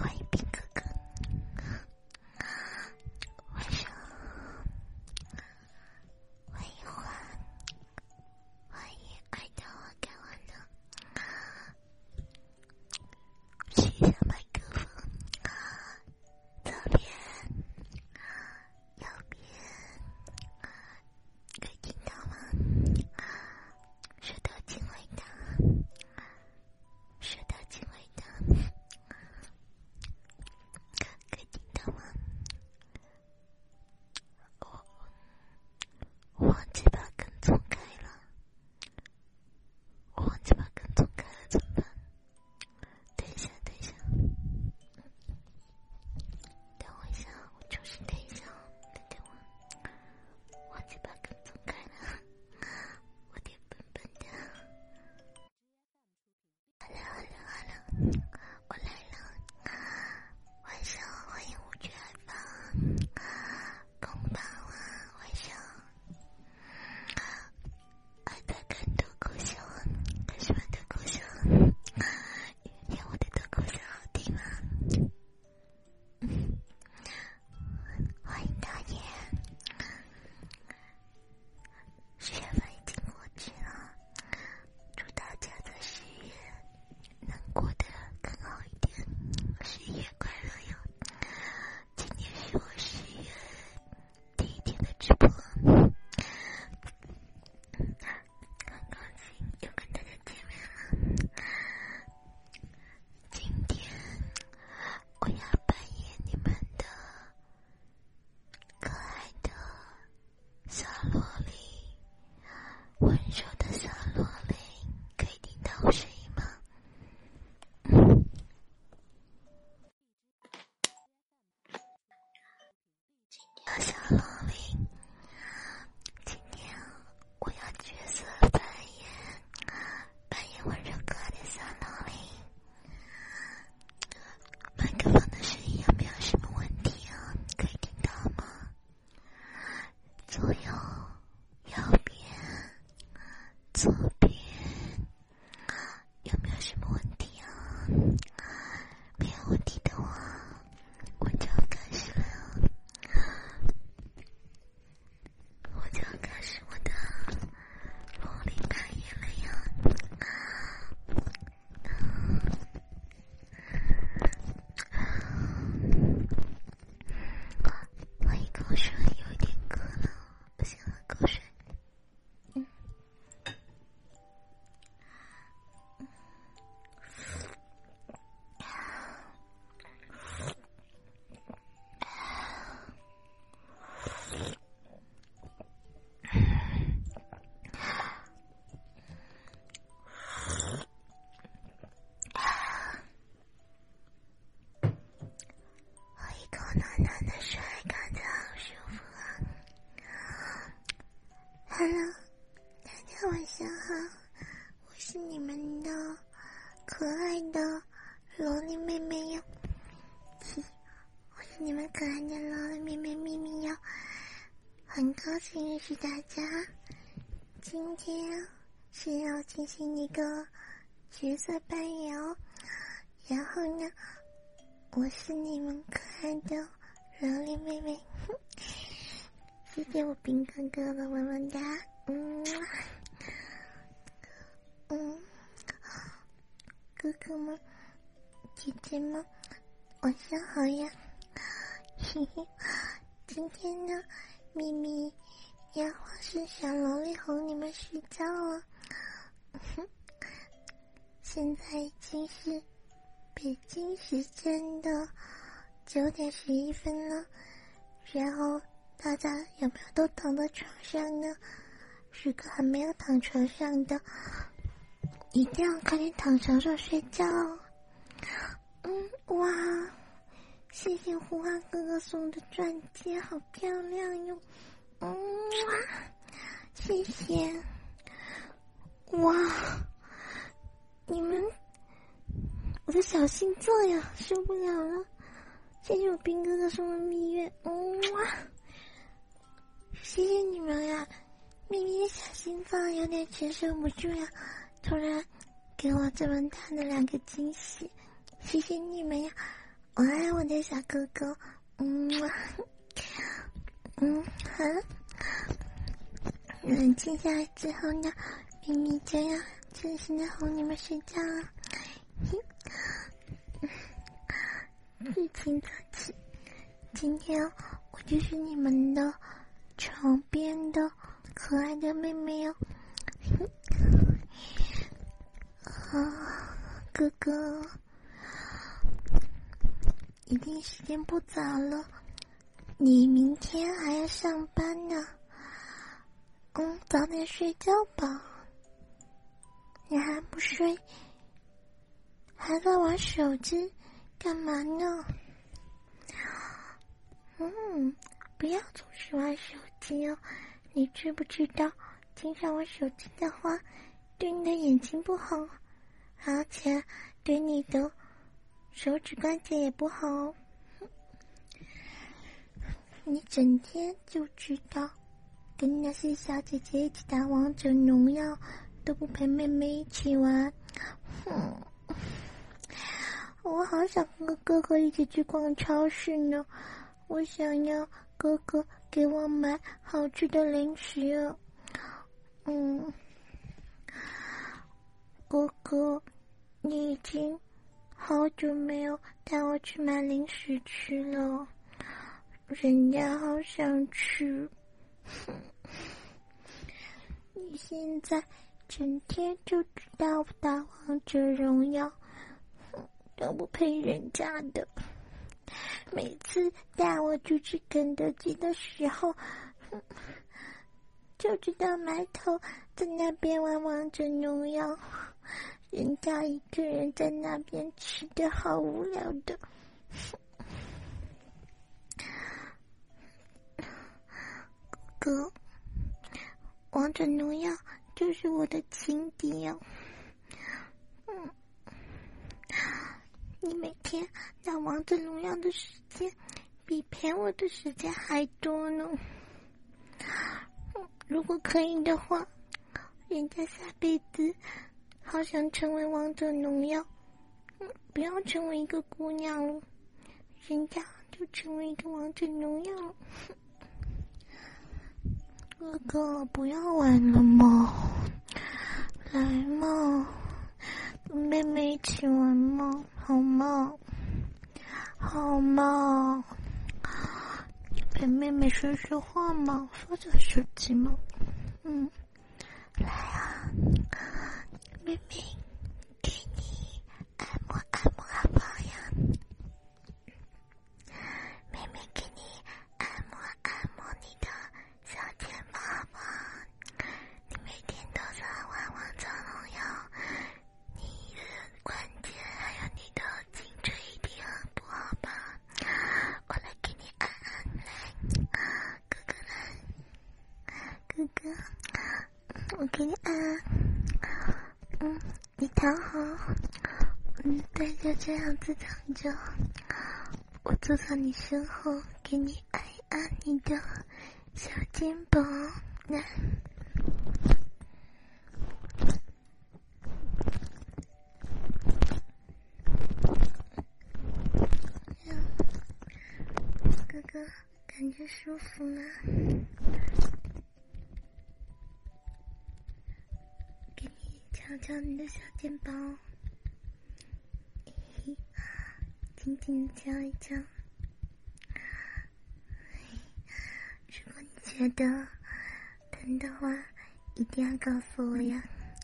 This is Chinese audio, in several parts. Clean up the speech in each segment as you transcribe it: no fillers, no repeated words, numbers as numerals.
欢迎兵哥哥，晚上欢迎欢迎爱到我干完了，试一下麦克风，左边右边可以听到吗？说的请回答，说的请回答，可以听到吗？我忘记把跟踪开了，怎么办？等一下，等我一下，我就是等一下，等我，忘记把跟踪开了，我挺笨的。好了，我来了，晚上欢迎无惧海放，公爸啊，晚上。爱在看脱口秀，很喜欢脱口秀，听我的脱口秀好听吗？欢迎导演，10月份已经过去了，祝大家在10月能过得更好一点，11月快乐哟！今天是我10月第一天的直播。很高兴又跟大家见面了。今天我要扮演你们的可爱的小萝莉，温柔的小萝莉，可以听到我声音吗？今天小萝莉，今天我要角色扮演温柔可爱的小萝莉。麦克风的声音有没有什么问题啊？可以听到吗？左右边左边有没有什么问题啊？没有问题的话，我就要开始了。我就要开始我的萝莉扮演了呀！我一口水有一点渴了，我先喝口水。喝一口暖暖的水，感觉好舒服啊！Hello， 大家晚上好，我是你们的可爱的萝莉妹妹哟，我是你们可爱的萝莉妹妹咪咪哟，很高兴认识大家。今天是要进行一个角色扮演哦，然后呢，我是你们可爱的萝莉妹妹，谢谢我兵哥哥的么么哒，哥哥们、姐姐们，晚上好呀！嘿嘿，今天呢，咪咪要化身小萝莉哄你们睡觉了。现在已经是北京时间的9点11分了，然后大家有没有都躺在床上呢？如果还没有躺床上的，一定要快点躺床上睡觉哦。哇，谢谢胡花哥哥送的钻戒，好漂亮哟！谢谢。哇，你们，我的小星座呀，受不了了！谢谢我兵哥哥送的蜜月，谢谢你们呀！咪咪的小心脏有点承受不住呀，突然给我这么大的2个惊喜，谢谢你们呀！ 我爱我的小哥哥，好了，冷静下来之后呢，咪咪就要正式的哄你们睡觉了。事情早起，今天我就是你们的床边的可爱的妹妹哦。哥哥，一定时间不早了，你明天还要上班呢。早点睡觉吧。你还不睡，还在玩手机，干嘛呢？不要总是玩手机哦。你知不知道，经常玩手机的话，对你的眼睛不好，而且对你的手指关节也不好哦。你整天就知道跟那些小姐姐一起打王者荣耀，都不陪妹妹一起玩。我好想和哥哥一起去逛超市呢，我想要哥哥给我买好吃的零食啊。哥哥，你已经好久没有带我去买零食吃了，人家好想吃。你现在整天就知道打王者荣耀，都不陪人家的。每次带我去吃肯德基的时候，就知道埋头在那边玩王者荣耀，人家一个人在那边吃的好无聊的。哥，王者荣耀就是我的情敌哦。你每天打王者荣耀的时间比陪我的时间还多呢。如果可以的话，人家下辈子好想成为王者荣耀，不要成为一个姑娘了，人家就成为一个王者荣耀了。哥哥，不要玩了嘛，来嘛，跟妹妹一起玩嘛，好吗？好吗？陪妹妹说说话嘛，说着手机嘛。来啊，妹妹，给你按摩按摩好不好呀？妹妹给你按摩按摩你的小肩膀好不好？你每天都在玩王者荣耀，你的关节还有你的颈椎一定很不好吧？我来给你按按，来，哥哥来，哥哥，我给你按，你躺好，对，就这样子躺着，我坐在你身后，给你按一按你的小肩膀，来。哥哥，感觉舒服吗？给你瞧瞧你的小肩膀，紧紧的瞧一瞧。如果你觉得疼的话，一定要告诉我呀。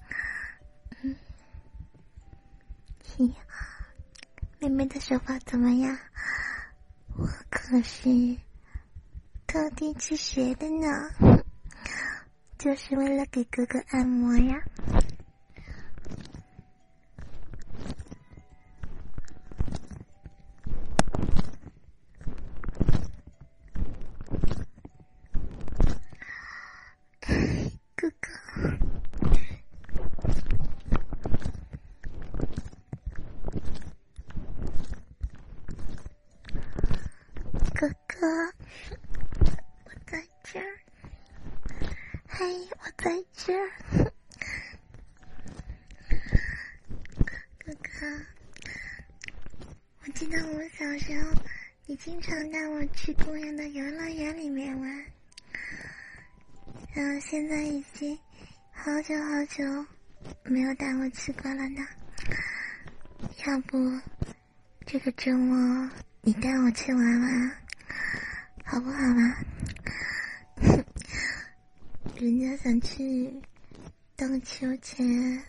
妹妹的手法怎么样？我可是特地去学的呢，就是为了给哥哥按摩呀。哥哥，哥哥，我在这儿，嘿，我在这儿，哥哥，我今记得我小时候，你经常带我去公园的游乐园里面玩，然后现在已经好久好久没有带我去过了呢。要不这个周末你带我去玩玩，好不好嘛？人家想去荡秋千，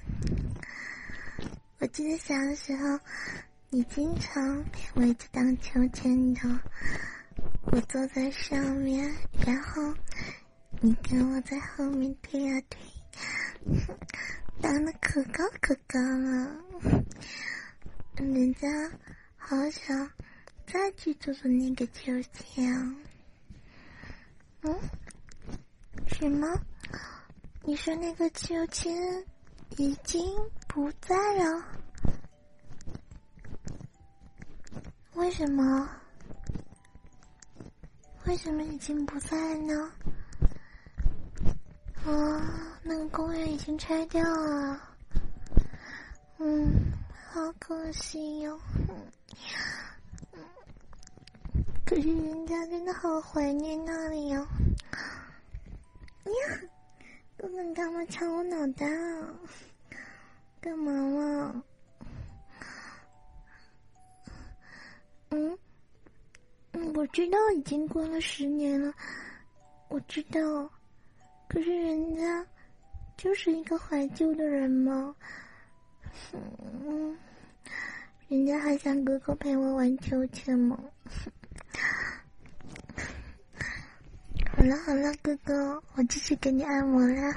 我记得小的时候你经常陪我一起荡秋千的，我坐在上面，然后你跟我在后面推啊推，荡得可高可高了，人家好想再去坐坐那个秋千。什么？你说那个秋千已经不在了？为什么？为什么已经不在了呢？那个公园已经拆掉了。好可惜哟。可是人家真的好怀念那里哟。呀，哥哥干嘛敲我脑袋啊？干嘛了？我知道已经过了10年了，我知道，可是人家就是一个怀旧的人嘛。人家还想哥哥陪我玩秋千吗？好了好了，哥哥，我继续给你按摩啦。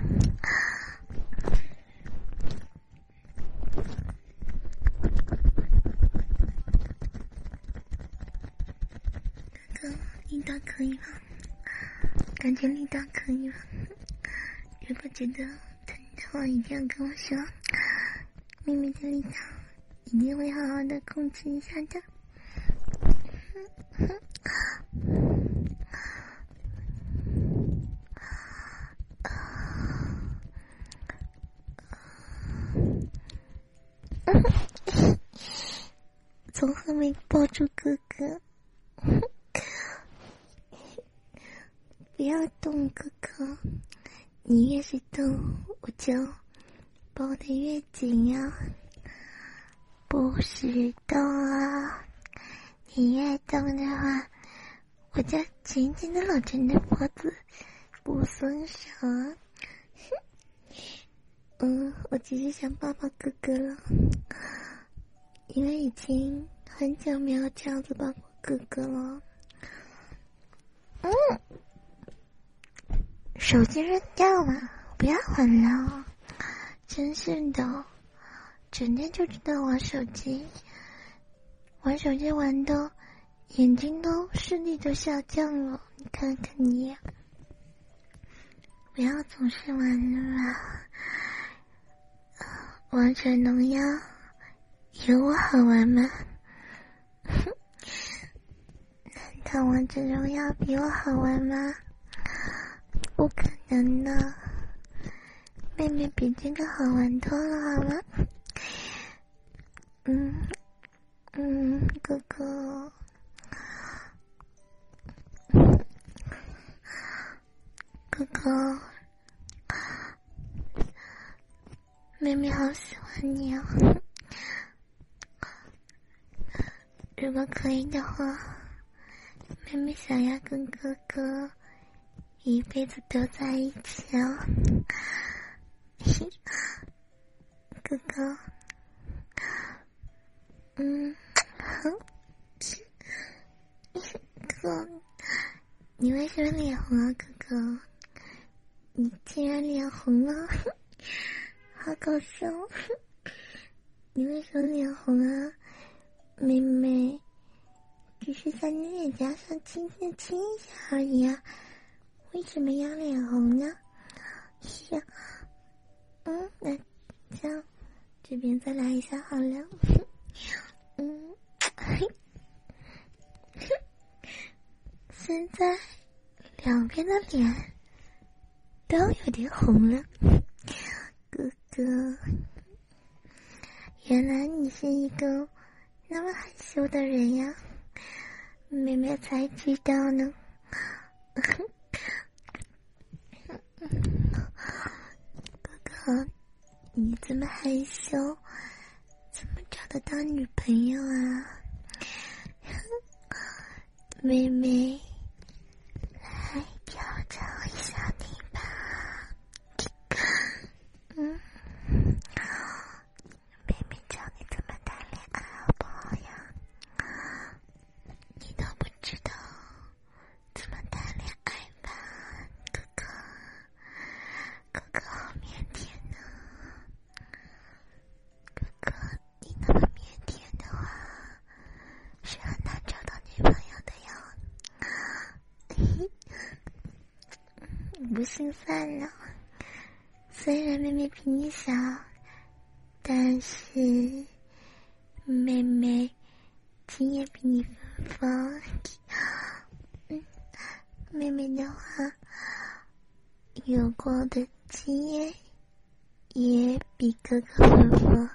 哥哥，力道可以吗？感觉力道可以吗？如果觉得疼的话，一定要跟我说，妹妹的力道一定会好好的控制一下的。从后面抱住哥哥，不要动哥哥，你越是动我就抱得越紧呀。不许动啊，你越动的话我就紧紧地搂着你的脖子不松手。我其实想抱抱哥哥了，因为已经很久没有这样子抱过哥哥了。手机扔掉了，不要还了，真是的，整天就知道玩手机，玩手机玩的眼睛都视力都下降了，你看看你，不要总是玩了啦。王者荣耀有我好玩吗？难道王者荣耀比我好玩吗？不可能的，妹妹比这个好玩多了好吗？哥哥，哥哥，妹妹好喜欢你啊！如果可以的话，妹妹想要跟哥哥一辈子都在一起啊！哥哥，哥，你为什么脸红啊？哥哥，你竟然脸红了，好搞笑！你为什么脸红啊？妹妹只是在你脸颊上轻轻亲一下而已啊，为什么要脸红呢？是啊，那这样这边再来一下好了。现在两边的脸都有点红了。哥哥，原来你是一个那么害羞的人呀，妹妹才知道呢。哥哥，你这么害羞，怎么找得到女朋友啊？妹妹，来调教一下你吧。妹妹教你怎么谈恋爱好不好呀？你都不知道怎么谈恋爱吧，哥哥？哥哥好腼腆呢。哥哥，你那么腼腆的话，是很难找到女朋友的哟。不信算了，虽然妹妹比你小，但是妹妹经验比你丰富。妹妹的话，有过的经验也比哥哥丰富。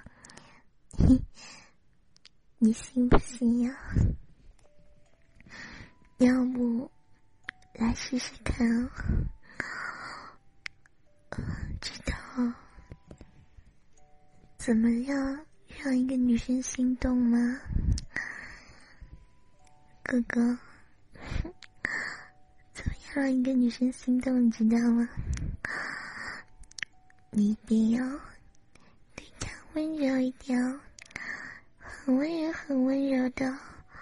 你信不信呀？要不来试试看哦。知道怎么样让一个女生心动吗？哥哥，怎么样让一个女生心动，你知道吗？你一定要对她温柔一点哦，很温柔很温柔的。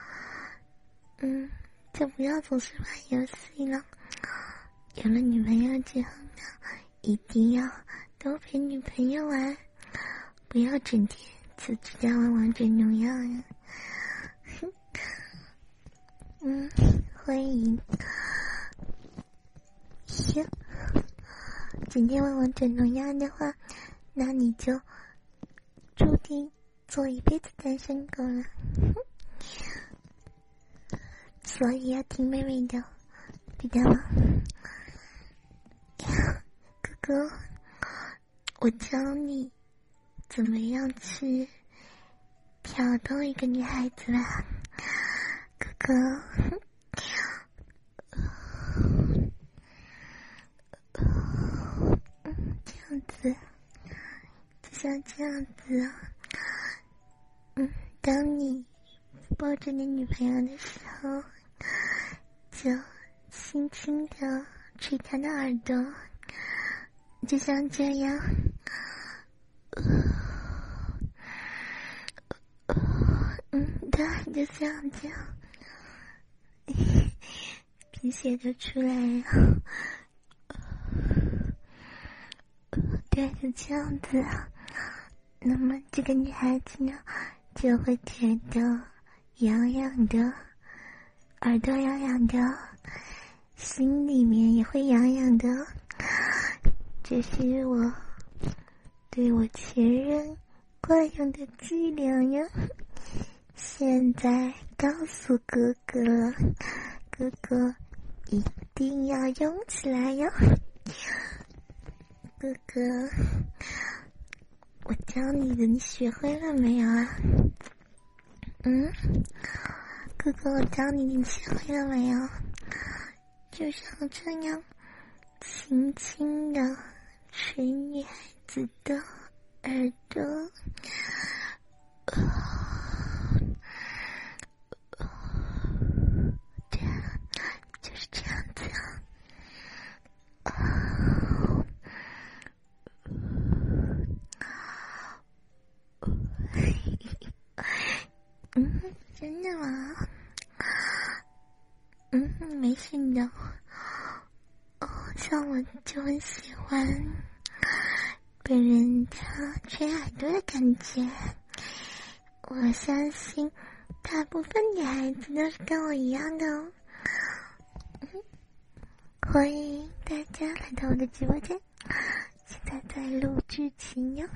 就不要总是玩游戏了。有了女朋友之后呢，一定要多陪女朋友玩，不要整天只知道玩王者荣耀呀。欢迎。行，整天玩王者荣耀的话，那你就注定做一辈子单身狗了。所以要听妹妹的，知道吗？哥哥，我教你怎么样去挑逗一个女孩子吧。哥哥，这样子，就像这样子啊。当你抱着你女朋友的时候，就轻轻的吹她的耳朵，就像这样。对，就像这样，鼻血就出来了。对，就这样子啊。那么这个女孩子呢，就会觉得痒痒的，耳朵痒痒的，心里面也会痒痒的。这是我对我前任惯用的伎俩呀。现在告诉哥哥了，哥哥一定要用起来哟。哥哥，我教你的，你学会了没有啊？哥哥，我教你，你学会了没有？就像这样，轻轻的吹女孩子的耳朵。这样，就是这样子啊。真的吗？没事的。像我就很喜欢被人家吹耳朵的感觉。我相信大部分女孩子都是跟我一样的哦。欢迎大家来到我的直播间，现在在录剧情哟。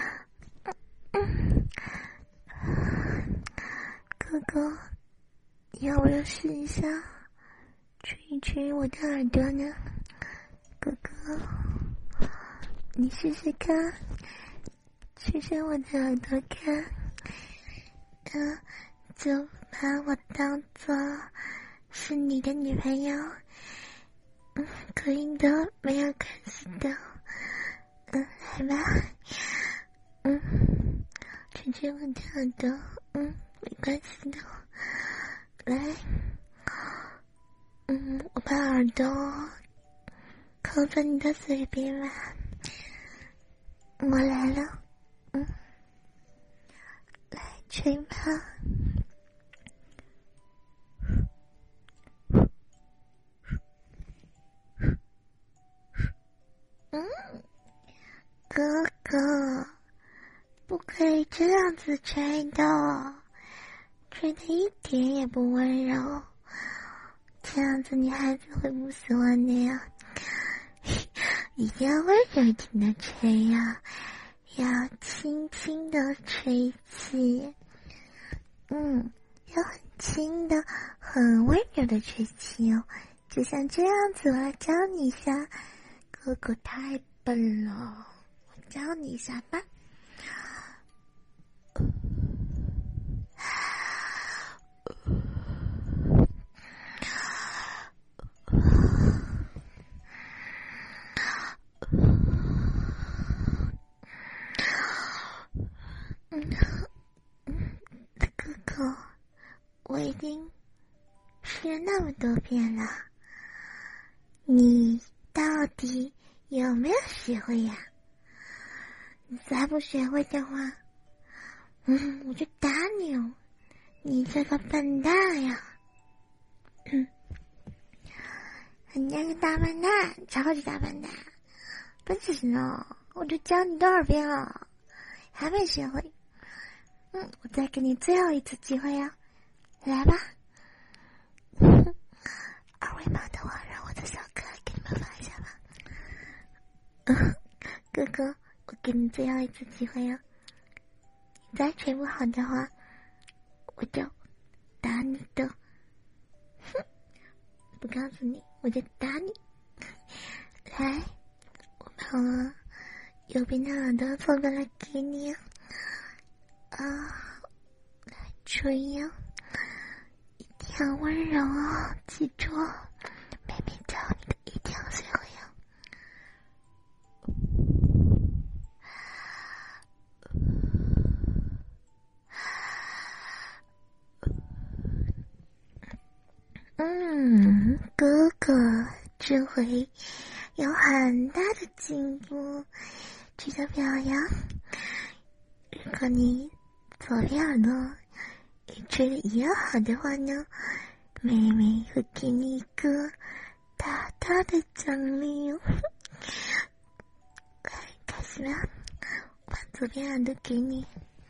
哥哥，要不要试一下吹一吹我的耳朵呢？哥哥，你试试看，吹吹我的耳朵看。 就把我当做是你的女朋友。可以的，没有关系的。来吧。直接吻他的，没关系的。来，我把耳朵靠在你的嘴边吧。我来了，来吹吧。哥哥，不可以这样子吹的，吹的一点也不温柔，这样子女孩子会不喜欢的呀。一定要温柔一点的吹呀，要轻轻的吹气，要很轻的、很温柔的吹气哦，就像这样子。我来教你一下，哥哥太笨了，我教你一下吧。哥哥，我已经试了那么多遍了，你到底有没有学会呀？你再不学会的话，我就打你哦！你这个笨蛋呀！你这个大笨蛋，超级大笨蛋，笨死呢！我就教你多少遍了，还没学会。我再给你最后一次机会啊，来吧！二维码的话，让我的小可爱给你们发一下吧。哥哥，我给你最后一次机会啊！你再吹不好的话，我就打你的。不告诉你，我就打你。来，我把我右边的耳朵凑过来给你来吹呀，一定要温柔哦，记住，妹妹教你的一定要学会呀。哥哥这回有很大的进步，值得表扬。如果你左边耳朵也吹得一样好的话呢，妹妹会给你一个大大的奖励哦。开始吧，我把左边耳朵给你。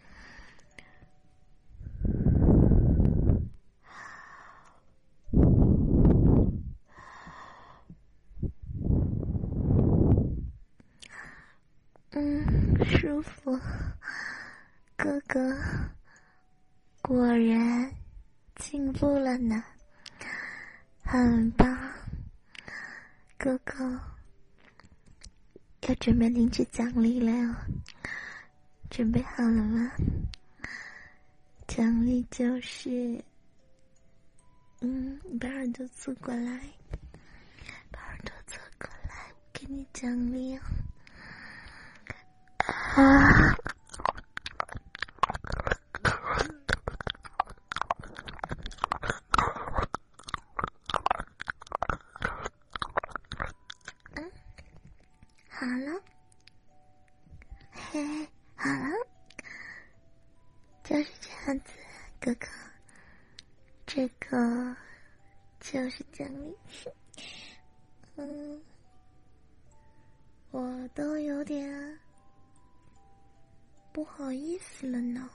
舒服，哥哥果然进步了呢，很棒。哥哥要准备领取奖励了哟，准备好了吗？奖励就是你把耳朵侧过来，把耳朵侧过来，我给你奖励哦。好了，好了，就是这样子，哥哥，这个就是奖励。我都有点不好意思了呢，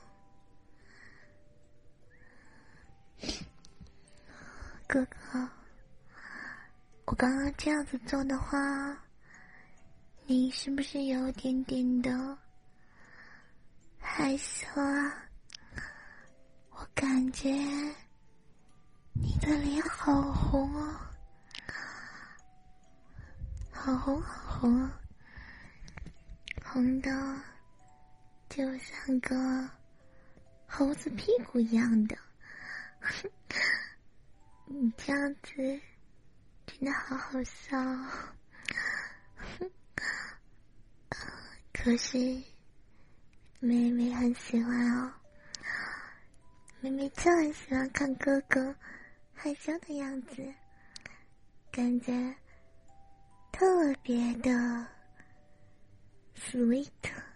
哥哥，我刚刚这样子做的话，你是不是有点点的害羞啊？我感觉你的脸好红哦，好红好红哦，红的就像个猴子屁股一样的。你这样子真的好好笑哦。可是妹妹很喜欢哦，妹妹就很喜欢看哥哥害羞的样子，感觉特别的 sweet，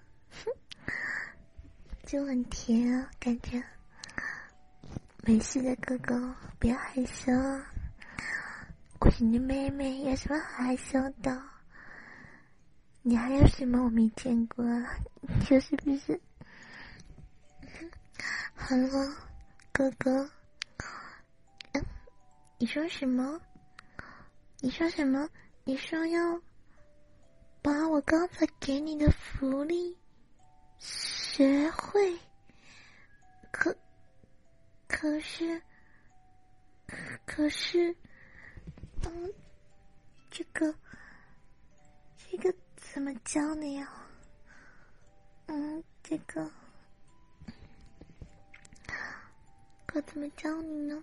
就很甜啊，感觉。没事的哥哥，不要害羞，我是你的妹妹，有什么好害羞的？你还有什么我没见过？你说是不是？好了，哥哥，你说什么？你说什么？你说要把我刚才给你的福利学会？可是，这个怎么教你呀？这个可怎么教你呢？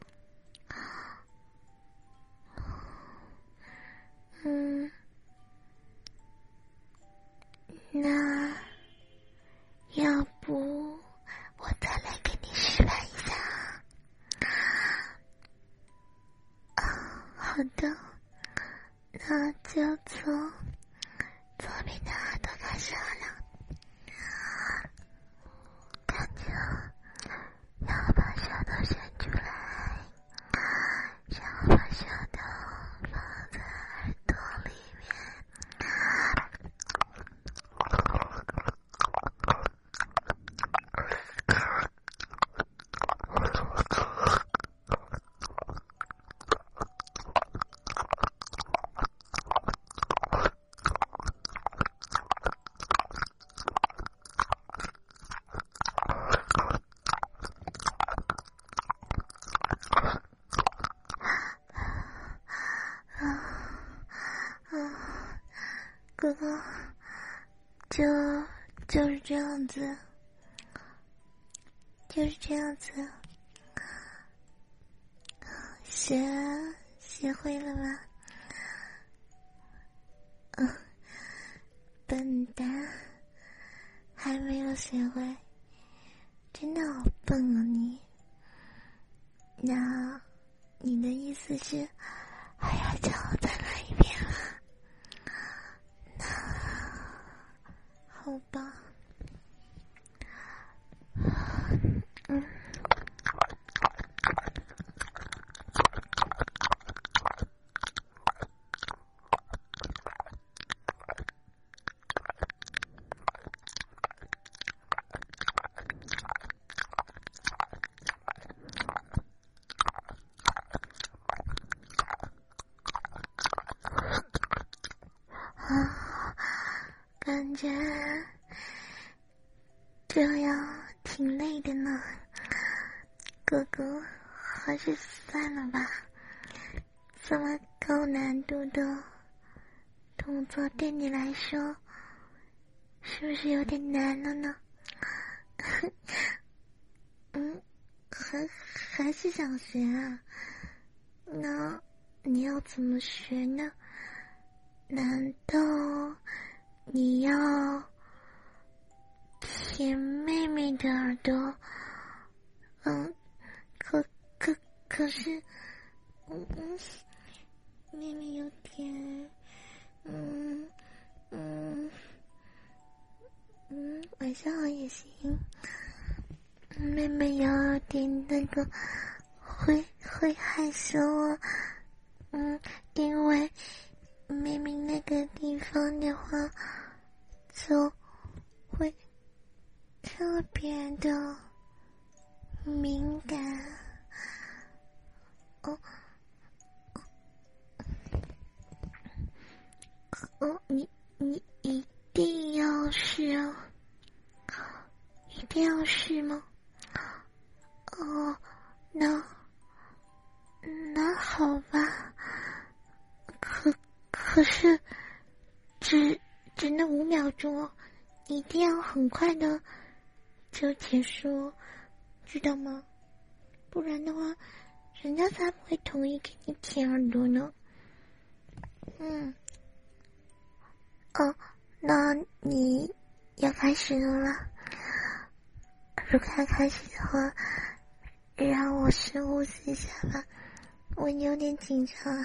那要不我再来给你示范一下？好的，那就从左边的耳朵开始好了。感觉要把舌头伸出来，然后把舌头放在耳朵里面。哥哥，就是这样子，就是这样子。学会了吗？笨蛋，还没有学会，真的好笨啊你。那你的意思是还要叫我再来一遍啊？好吧，感觉这样挺累的呢，哥哥，还是算了吧。这么高难度的动作对你来说，是不是有点难了呢？还是想学啊？那你要怎么学呢？难道你要舔妹妹的耳朵？可是，妹妹有点，晚上好也行。妹妹有点那个会害羞啊，因为妹妹那个地方的话，就会特别的敏感。你一定要试啊？一定要试吗？那好吧。可是只那5秒钟，一定要很快的就结束， 知道吗？不然的话，人家才不会同意给你舔耳朵呢。哦，那你要开始了。如果要开始的话，让我深呼吸一下吧，我有点紧张。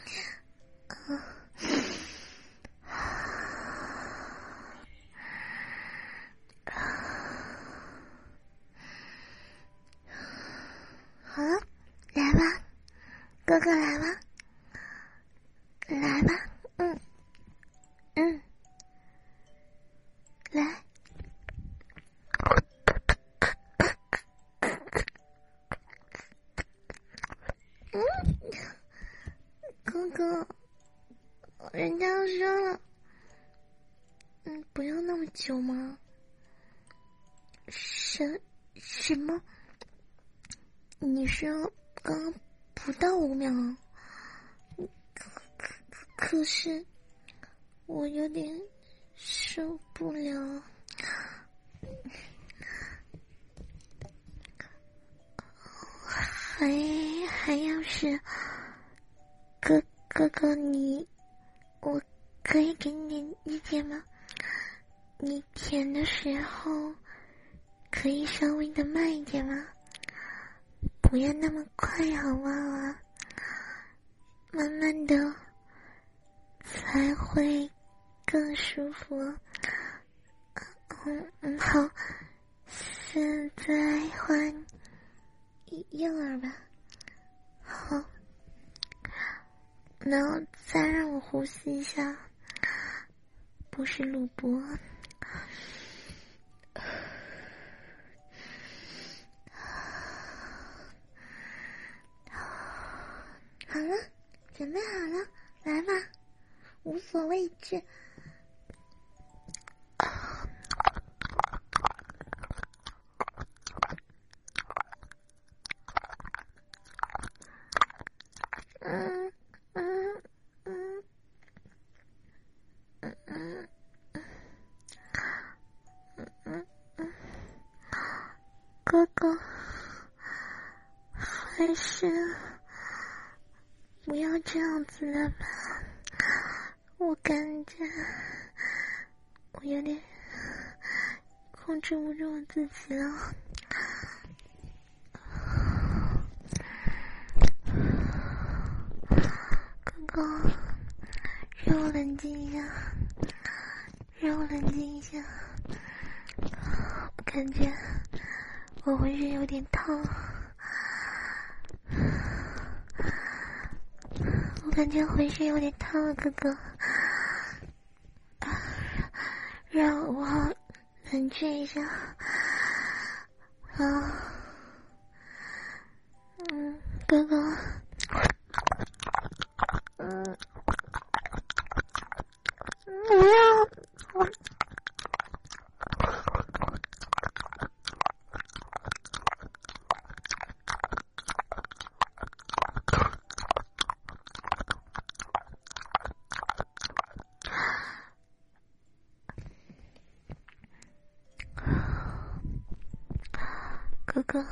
好了，来吧，哥哥来吧，来吧，来。哥哥，人家都说了，不要那么久吗？什么？你说刚刚不到5秒，可是我有点受不了。还要是哥哥我可以给你点意见吗？你舔的时候可以稍微的慢一点吗？不要那么快好不好啊？慢慢的才会更舒服。好，现在换右耳吧。好，然后再让我呼吸一下，不是录播。好了，准备好了，来吧，无所畏惧。哥哥，还是不要这样子了吧，我感觉我有点控制不住我自己了。哥哥，让我冷静一下，让我冷静一下。我感觉我浑身有点烫，我感觉浑身有点烫了，哥哥，让我冷却一下。哥哥，不要，哥哥，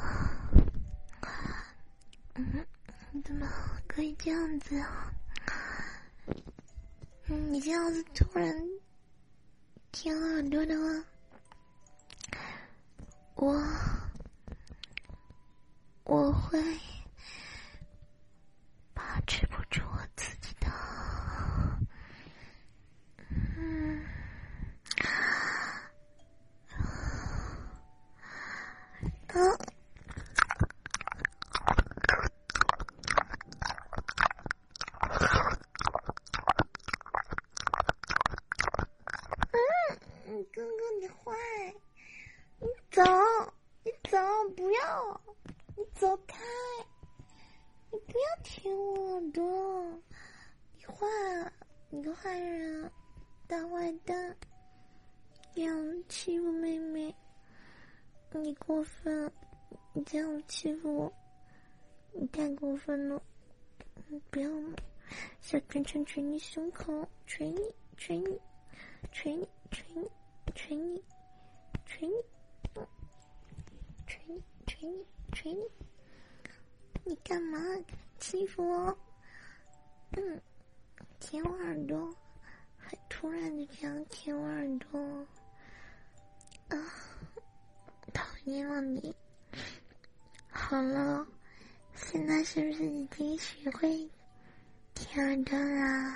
你怎么可以这样子啊？你这样子突然舔耳朵的话，我会把持不住我自己的。哥哥你坏，你走，不要，你走开，你不要舔我耳朵，你坏，你个坏人，大坏蛋，这样欺负妹妹，你过分，你这样欺负我，你太过分了，不要嘛，小拳拳捶你胸口，捶你，捶你，捶你，捶你，捶你，捶你，捶你，捶捶你，你干嘛欺负我？舔我耳朵，还突然就这样舔我耳朵啊！讨厌了你。好了，现在是不是已经学会舔耳朵啦？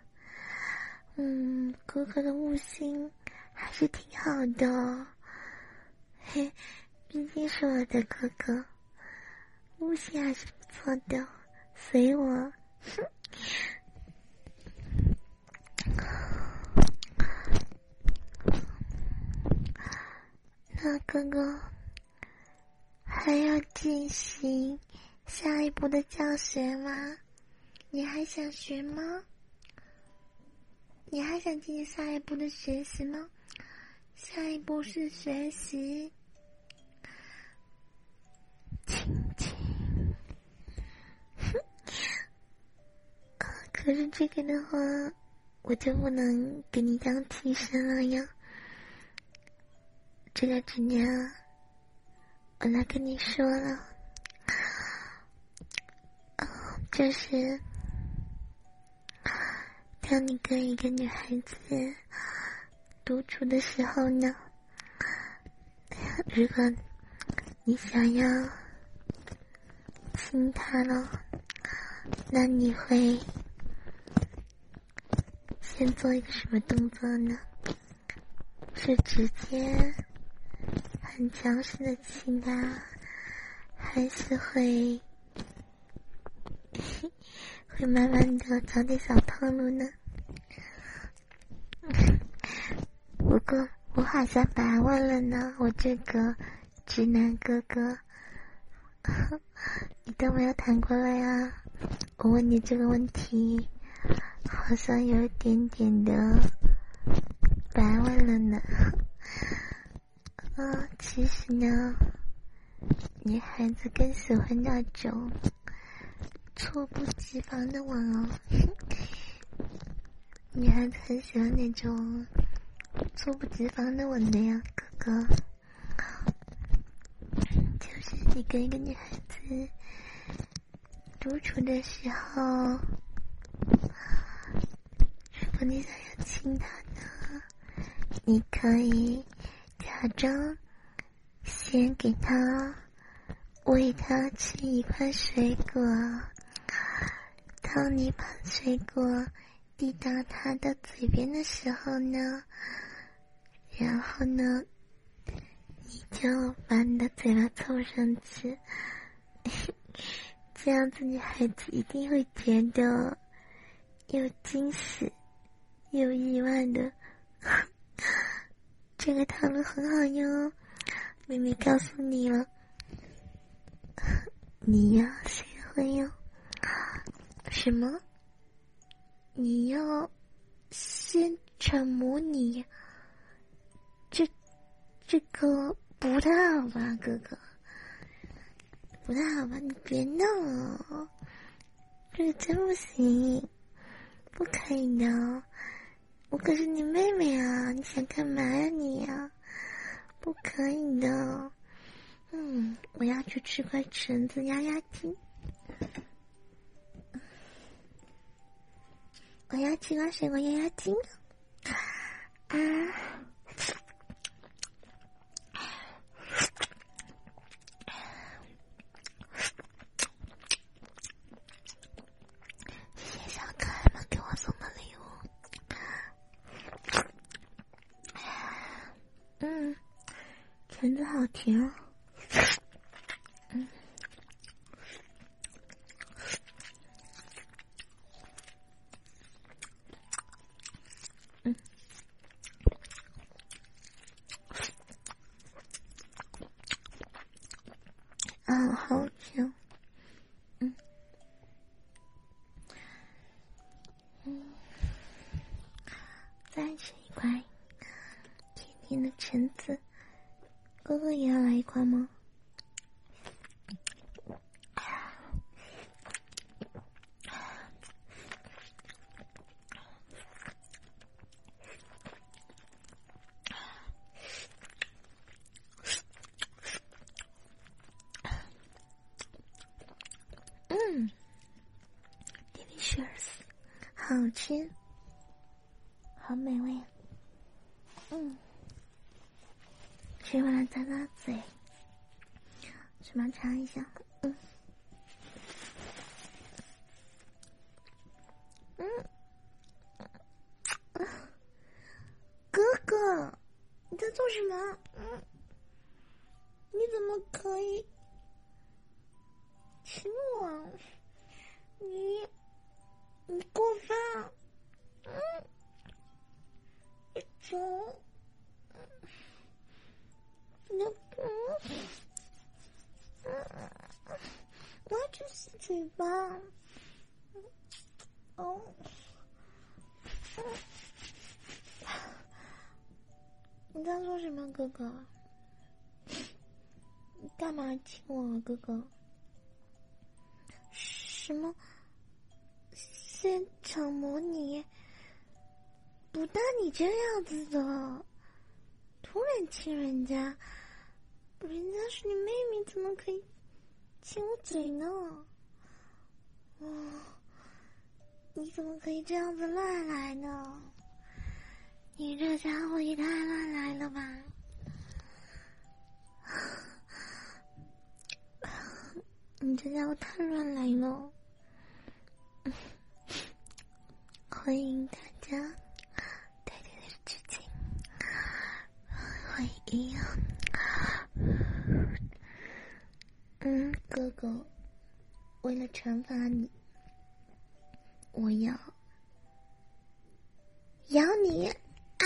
哥哥的悟性还是挺好的，嘿，毕竟是我的哥哥，悟性还是不错的，随我。那哥哥还要进行下一步的教学吗？你还想学吗？你还想进行下一步的学习吗？下一步是学习亲亲。可是这个的话，我就不能给你当替身了呀。这个只能我来跟你说了，就是当你跟一个女孩子独处的时候呢，如果你想要亲她了，那你会先做一个什么动作呢？是直接很强势的亲她，还是会慢慢的找点小套路呢？不过我好像白问了呢，我这个直男哥哥，你都没有谈过了呀？我问你这个问题，好像有一点点的白问了呢。其实呢，女孩子更喜欢那种猝不及防的吻哦。女孩子很喜欢那种猝不及防的吻的呀，哥哥。就是你跟一个女孩子独处的时候，如果你想要亲她呢，你可以假装先给她喂她吃一块水果，当你把水果递到她的嘴边的时候呢，然后呢，你就把你的嘴巴凑上去，这样子女孩子一定会觉得又惊喜又意外的。这个套路很好用，妹妹告诉你了，你要学会用。什么？你要先产模拟？这个不太好吧，哥哥？不太好吧？你别闹了，这个真不行，不可以的。我可是你妹妹啊，你想干嘛呀你呀？不可以的。我要去吃块橙子压压惊。我要吃块水果压压惊啊！谢谢小可爱们给我送的礼物。橙子好甜哦。好甜。再吃一块甜甜的橙子，哥哥也要来一块吗？ delicious， 好吃，好美味。吃完了擦擦嘴，什么尝一下？哥哥，你在做什么？你怎么可以亲我？你过分！你走！我要去洗嘴巴。你在做什么，哥哥？你干嘛亲我，哥哥？什么？现场模拟？不带你这样子的，突然亲人家，人家是你妹妹，怎么可以亲我嘴呢？你怎么可以这样子乱来呢？你这家伙也太乱来了吧！你这家伙太乱来了！欢迎大家带点的剧情，欢迎。哥哥，为了惩罚你，我要你啊！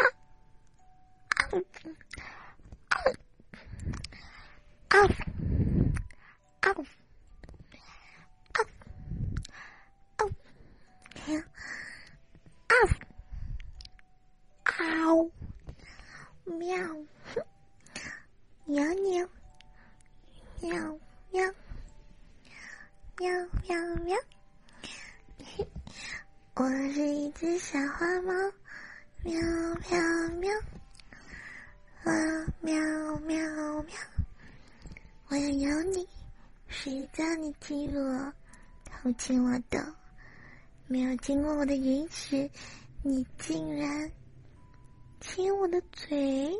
喵！喵喵！喵喵！喵喵喵！我是一只小花猫，喵喵喵！喵喵喵！我要咬你，谁叫你踢我，偷亲我的？没有经过我的允许，你竟然亲我的嘴！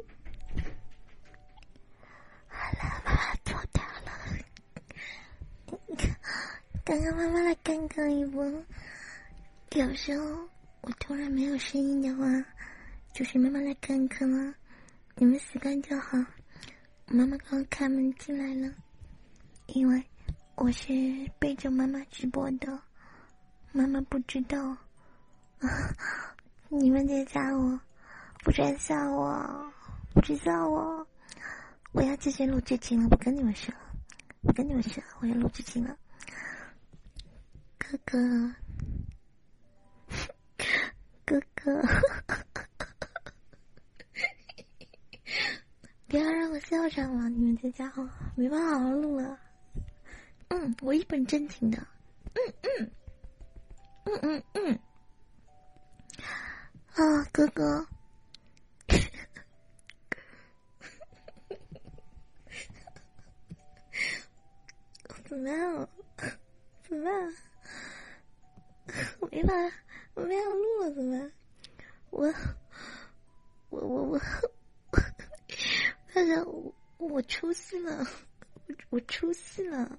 好了，妈妈做到了。刚刚妈妈来干戈一波。有时候我突然没有声音的话，就是妈妈来干戈了，你们习惯就好。妈妈刚开门进来了，因为我是背着妈妈直播的，妈妈不知道。你们这家伙不准笑我，不准笑我！我要继续录剧情了，不跟你们说了，我要录剧情了。哥哥，不要让我笑场了，你们这家伙没办法好好录了。我一本正经的。哥哥。怎么样？我没法录了，怎么办？大家，我出戏了，我出戏了，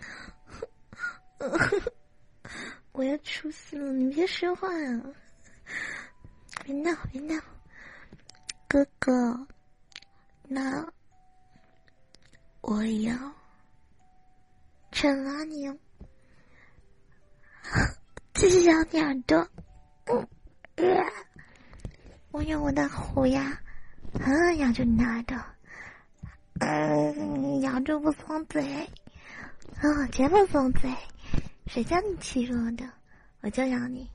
我要出戏了，你别说话呀！别闹，哥哥，那我要惩罚你，继续咬你耳朵。我用我的虎牙咬住你的耳朵，咬住不松嘴，绝不松嘴，谁叫你欺负我的，我就咬你。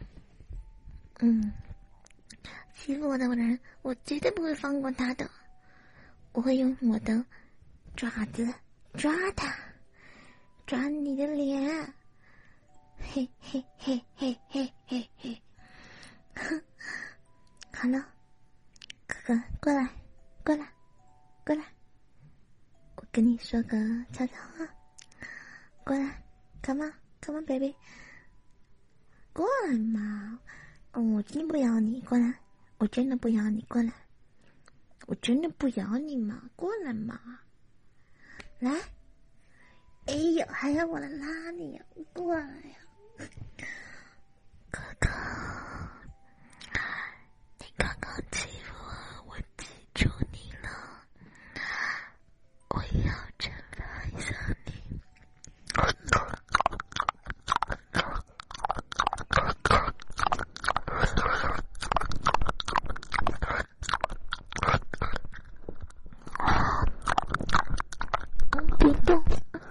欺负我的人，我绝对不会放过他的，我会用我的爪子抓他，抓你的脸，嘿嘿嘿嘿嘿嘿嘿。好了，哥哥，过来，我跟你说个悄悄话，过来 ，come on baby， 过来嘛！我真不咬你，过来！我真的不咬你，过来！我真的不咬你嘛，过来嘛！来！哎呦，还要我来拉你呀？过来呀！哥哥，你刚刚欺负我，我记住你了，我要惩罚一下你。别动！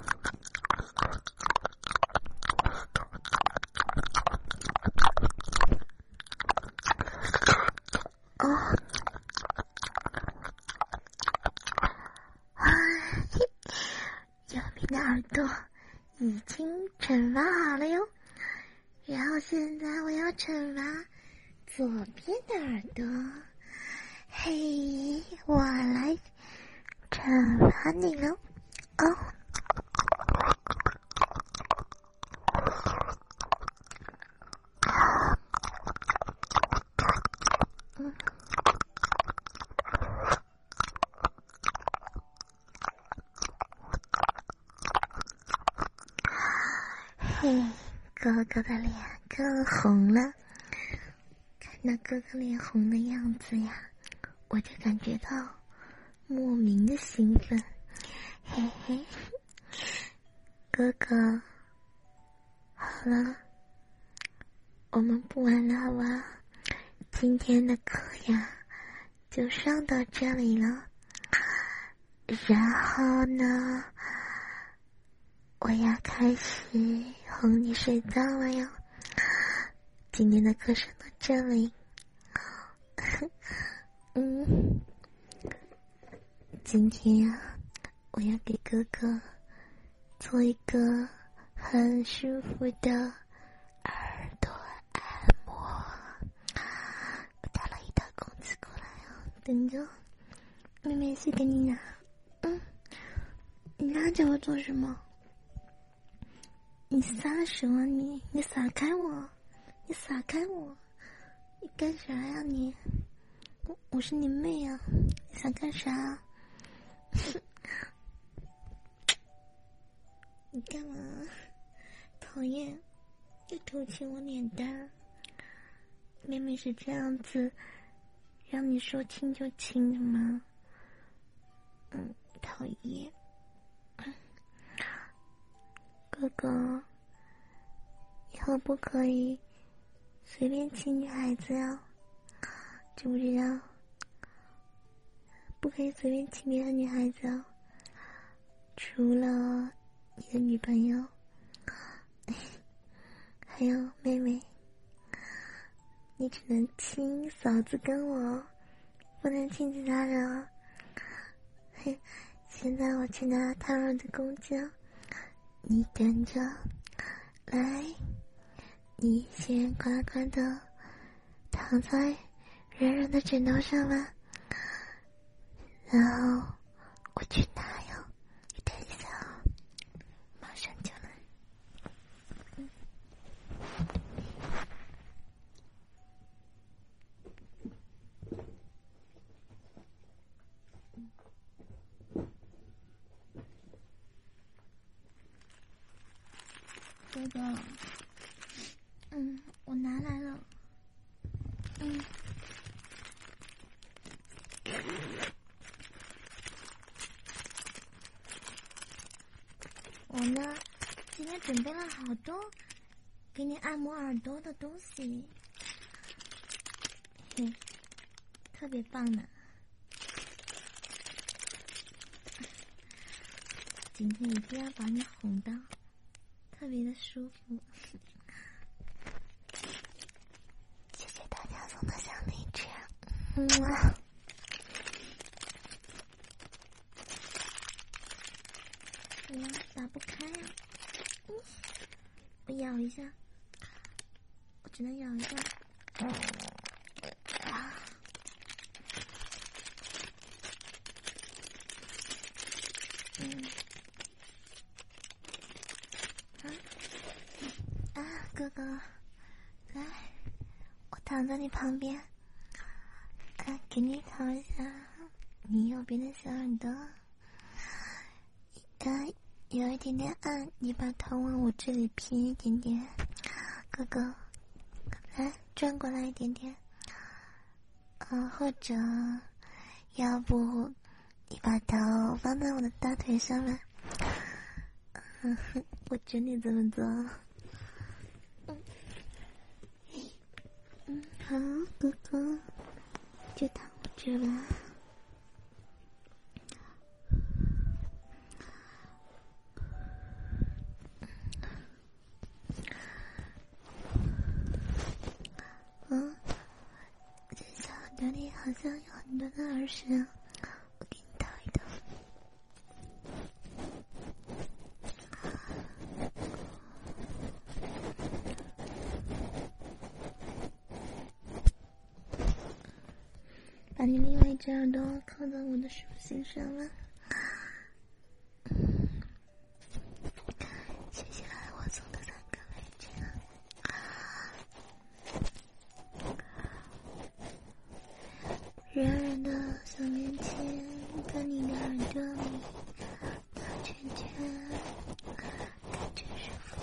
右边的耳朵已经惩罚好了哟，然后现在我要惩罚左边的耳朵。嘿，我来惩罚你了哦。嘿，哥哥的脸更红了，看到哥哥脸红的样子呀，我就感觉到莫名的兴奋。嘿嘿，哥哥，好了，我们不玩了好吧？今天的课呀就上到这里了，然后呢我要开始哄你睡觉了哟。今天的课上到这里，今天呀，我要给哥哥做一个很舒服的耳朵按摩。我打了一套工资过来哦，等着，妹妹去给你拿。你拉着我做什么？你撒手啊你！你撒开我！你撒开我！你干啥呀你？我是你妹啊！你想干啥？你干嘛？讨厌！又偷亲我脸蛋儿！妹妹是这样子让你说亲就亲的吗？讨厌！哥哥，以后不可以随便亲女孩子呀，知不知道？不可以随便亲别的女孩子哦，除了你的女朋友，还有妹妹，你只能亲嫂子跟我，不能亲其他人哦。嘿，现在我去拿他们的公交，你跟着来，你先乖乖的躺在软软的枕头上吧，然后我去拿哟，你等一下哦，马上就来。哥哥，我拿来了。我呢，今天准备了好多给你按摩耳朵的东西，嘿，特别棒呢。今天一定要把你哄到特别的舒服。谢谢大家送的小荔枝。哎呀，打不开呀！我咬一下，我只能咬一下。哥哥， 躺在你旁边，给你躺一下你右边的小耳朵，有一点点暗，你把头往我这里偏一点点，哥哥，来转过来一点点，或者要不你把头放在我的大腿上面，我准你这么做。好，哥哥，就躺我这吧。这小耳朵里好像有很多的耳屎，我给你倒一倒。把你另外一只耳朵靠到我的手心上了。接下来我做的3个位置，软软的小棉签在你的耳朵里打圈圈，感觉舒服。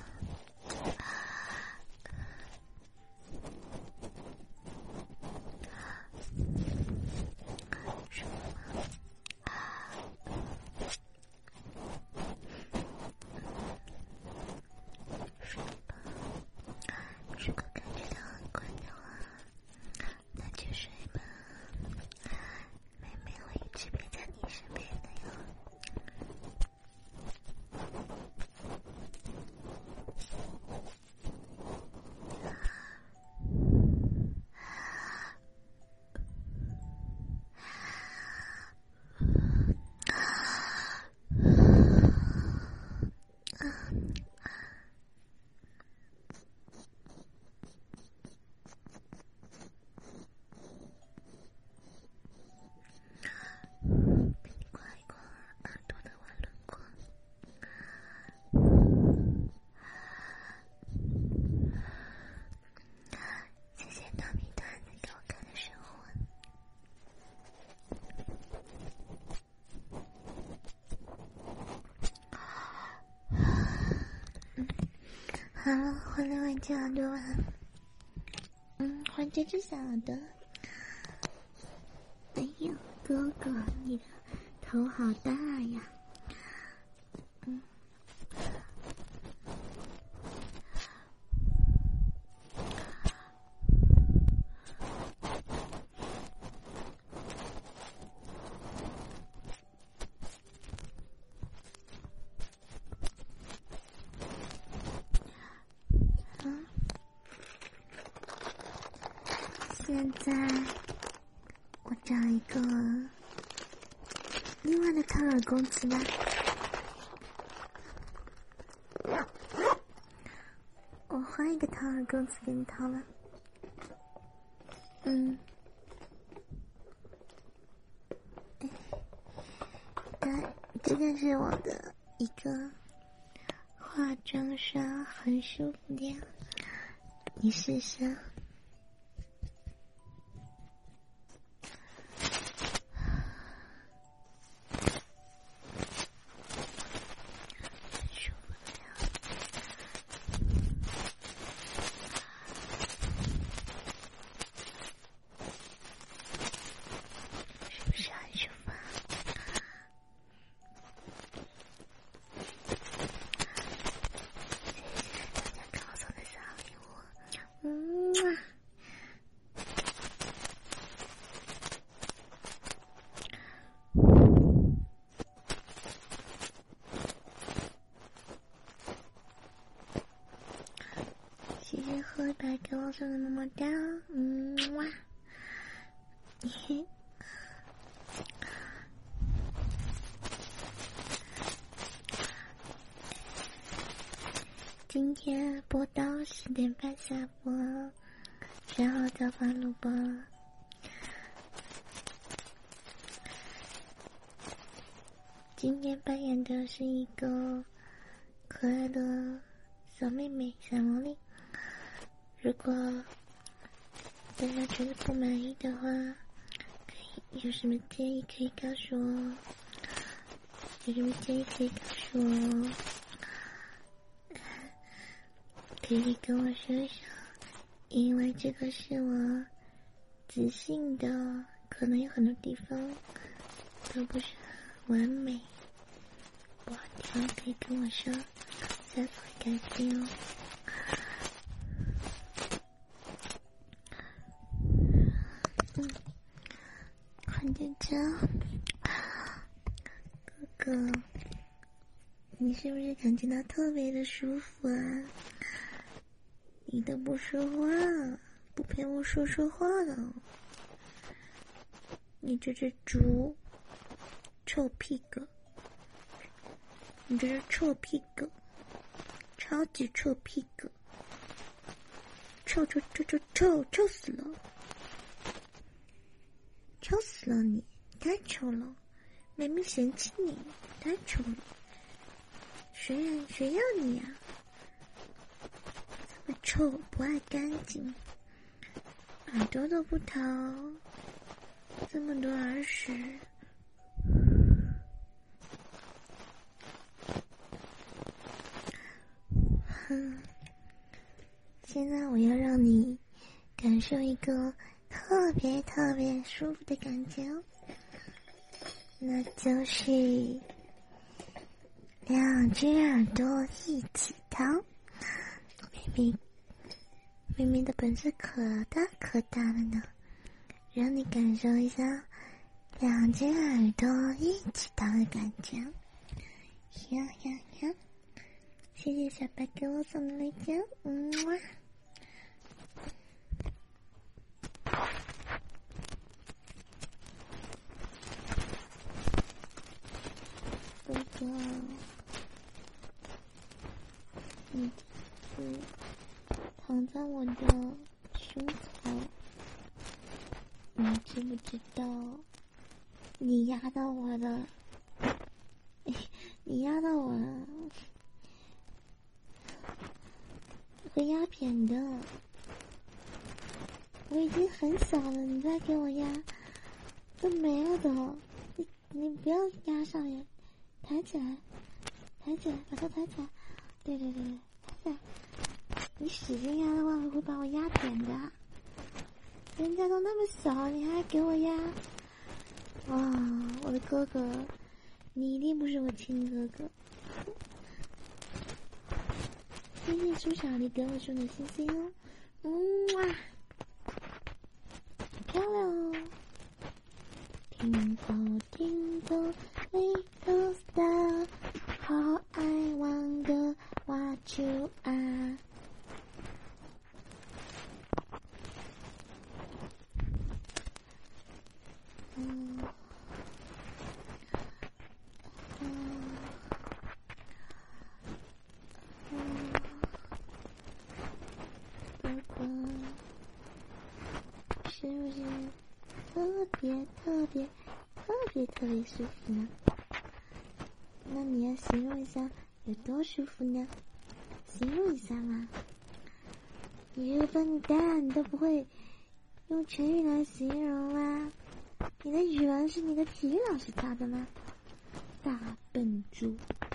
如果感觉到很困的话，那就睡吧。妹妹会一直陪在你身边的哟。给你刮一刮耳朵的弯轮廓。谢谢糯米团子给我看的生活。好了，换另外一只耳朵吧。换这只小耳朵。哎呦，哥哥，你的头好大呀！现在我找一个另外的掏耳公子吧。我换一个掏耳公子给你掏了。这个是我的一个化妆刷，很舒服的呀，你试试。谢谢黑白给我送的么么哒，哇！今天播到10点半下播，然后再换录播。今天扮演的是一个可爱的小妹妹小萝莉。如果大家觉得不满意的话，可以有什么建议可以告诉我，有什么建议可以告诉我，可以跟我说一说，因为这个是我即兴的，可能有很多地方都不是很完美，我地方可以跟我说，下次会改进哦。看见这哥哥，你是不是感觉到特别的舒服啊？你都不说话，不陪我说说话了。你这只猪，臭屁狗！你这只臭屁狗，超级臭屁狗，臭死了！臭死了你！太臭了，妹妹嫌弃你，太臭了。谁要你啊？这么臭，不爱干净，耳朵都不掏，这么多耳屎。现在我要让你感受一个特别特别舒服的感觉哦，那就是两只耳朵一起掏。妹妹的本事可大可大了呢，让你感受一下两只耳朵一起掏的感觉。呀呀呀！谢谢小白给我送的泪胶，哇！哥哥，你这次躺在我的胸口，你知不知道？你压到我的，你压到我了，会压扁的。我已经很小了，你再给我压，都没了的。你不要压上呀，抬起来，把它抬起来。对，抬起来。你使劲压的话，会把我压扁的。人家都那么小，你还给我压？哇，我的哥哥，你一定不是我亲哥哥。谢谢苏小丽给我送的星星哦，哇，漂亮哦！听懂 little star， how I wonder what you are。是不是特别舒服呢？那你要形容一下有多舒服呢？形容一下嘛。你这个笨蛋，你都不会用成语来形容啊？你的语文是你的体育老师教的吗？大笨猪！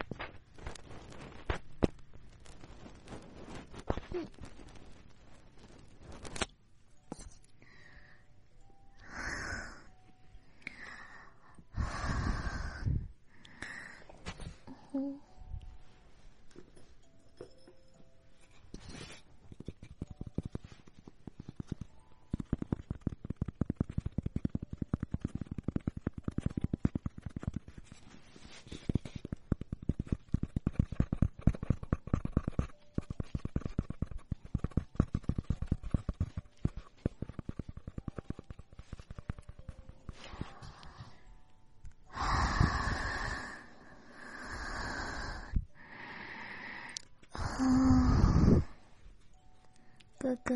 哥哥，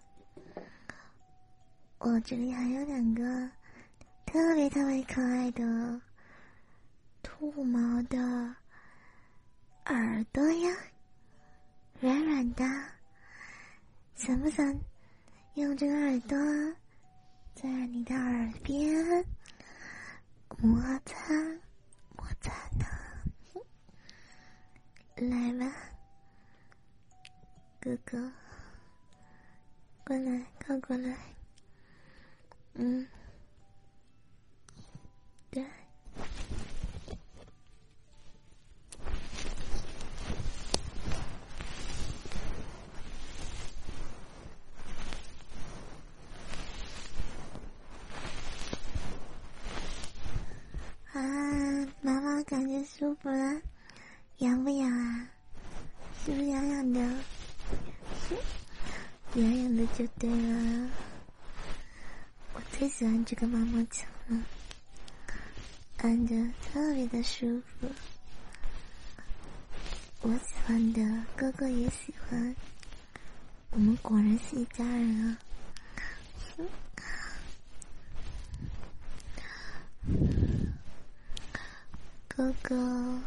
我这里还有两个特别可爱的兔毛的耳朵呀，软软的，想不想用这个耳朵在你的耳边摩擦摩擦呢。来吧，哥哥，过来，靠过来。对。妈妈感觉舒服了，痒不痒啊？是不是痒痒的？痒痒的就对了。我最喜欢这个毛毛球了，按着特别的舒服。我喜欢的，哥哥也喜欢，我们果然是一家人啊！哥哥，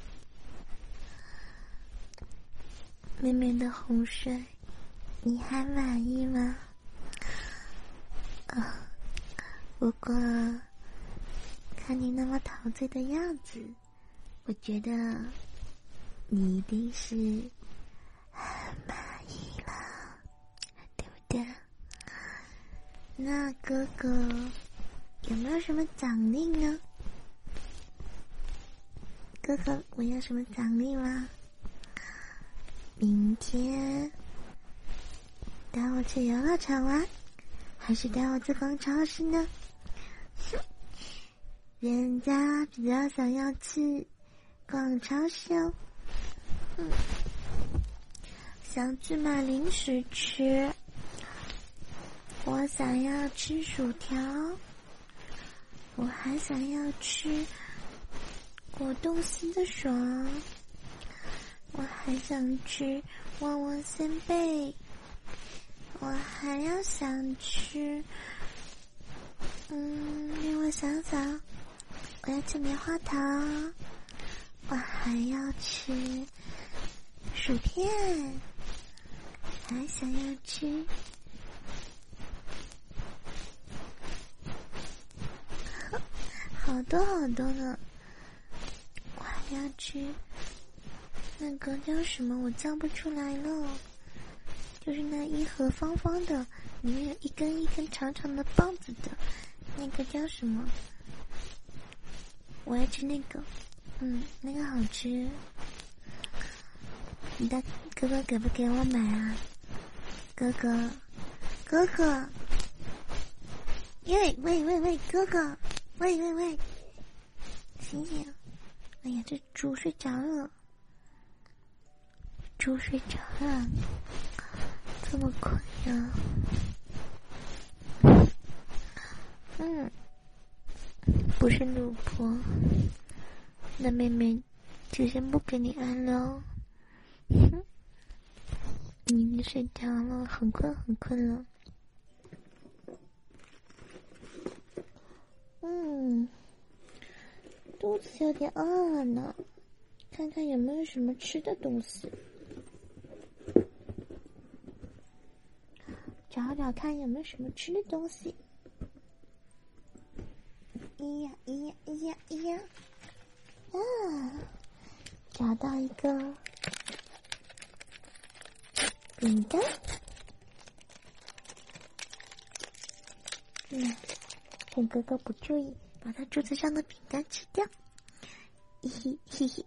妹妹的哄睡，你还满意吗？不过看你那么陶醉的样子，我觉得你一定是很满意了，对不对？那哥哥有没有什么奖励呢？哥哥，我要什么奖励吗？明天带我去游乐场玩，还是带我去逛超市呢？人家比较想要去逛超市哦。想去买零食吃，我想要吃薯条，我还想要吃果冻丝的爽，我还想吃旺旺仙贝，我还要想吃令我想想，我要吃棉花糖，我还要吃薯片，还想要吃好多好多呢。我还要吃那个叫什么，我叫不出来了，就是那一盒方方的，里面有一根一根长长的棒子的，那个叫什么？我爱吃那个，那个好吃。你的哥哥给不给我买啊？哥哥，哥哥，喂，哥哥，喂，醒醒！哎呀，这猪睡着了，猪睡着了，这么快呀？不是鲁婆，那妹妹就先不给你安了。你睡着了，很困了。肚子有点饿了呢，看看有没有什么吃的东西，找找看有没有什么吃的东西。咿呀，找到一个饼干。趁哥哥不注意，把他桌子上的饼干吃掉。嘿嘿，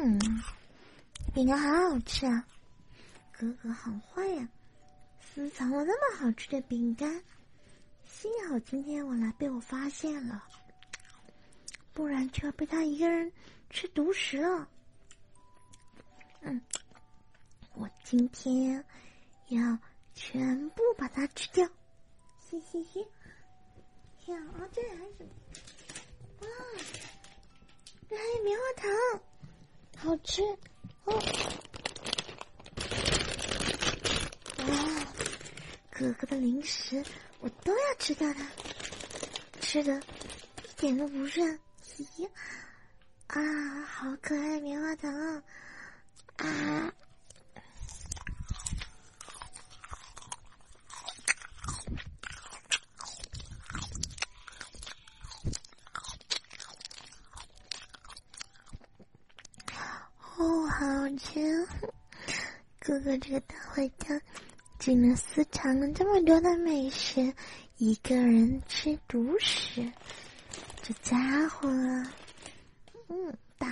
饼干好好吃啊！哥哥好坏呀，私藏了那么好吃的饼干，幸好今天我来被我发现了，不然就要被他一个人吃独食了。我今天要全部把它吃掉。嘿嘿嘿，呀啊，这里还有什么？哇，这还有棉花糖，好吃哦！哇，哥哥的零食我都要吃掉它，吃的一点都不剩。咦，啊，好可爱的棉花糖啊！哦，好吃！哥哥这个大坏蛋，竟然私藏了这么多的美食，一个人吃独食，这家伙，打！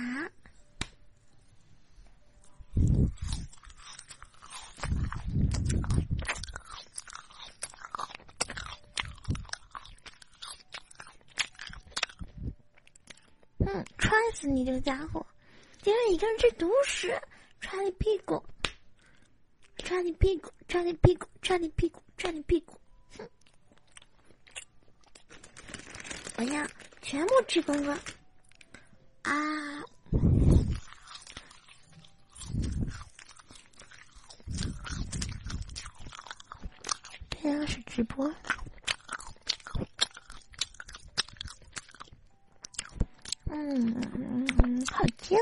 踹死你这个家伙！竟然一个人吃独食，踹你屁股！抓你屁股，抓你屁股，抓你屁股，抓你屁股！哼！我要全部吃光光！啊！这要是直播，好吃。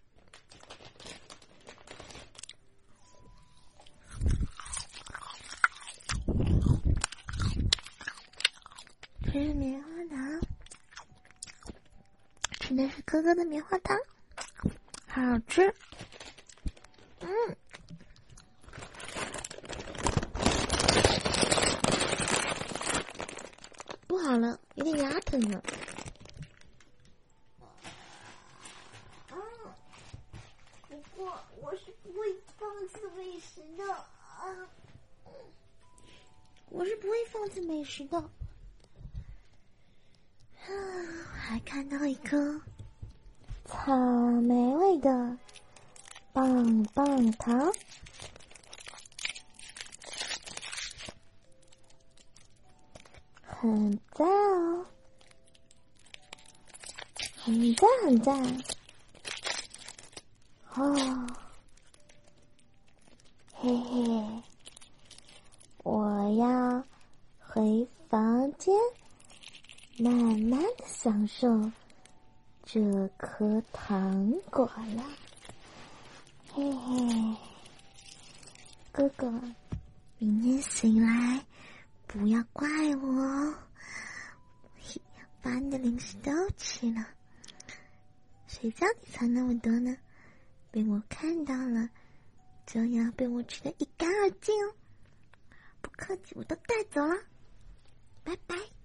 这是棉花糖，吃的是哥哥的棉花糖，好好吃。不好了，有点牙疼了。不过我是不会放弃美食的我是不会放弃美食的。还看到一颗草莓味的棒棒糖，很赞哦，很赞很赞哦，嘿嘿，我要回房间慢慢的享受这颗糖果了，嘿嘿，哥哥，明天醒来不要怪我，把你的零食都吃了，谁叫你藏那么多呢？被我看到了，就要被我吃得一干二净哦！不客气，我都带走了，拜拜。